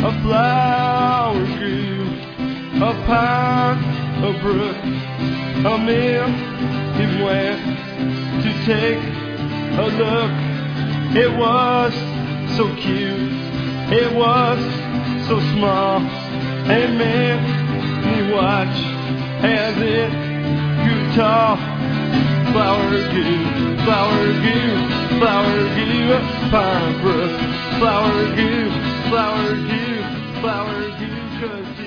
a flower grew upon a brook. A man, he went to take a look. It was so cute, it was so small. And man, he watched as it grew tall. Flower grew, flower grew, flower grew upon a brook. Flower grew, flower grew, flower grew, 'cause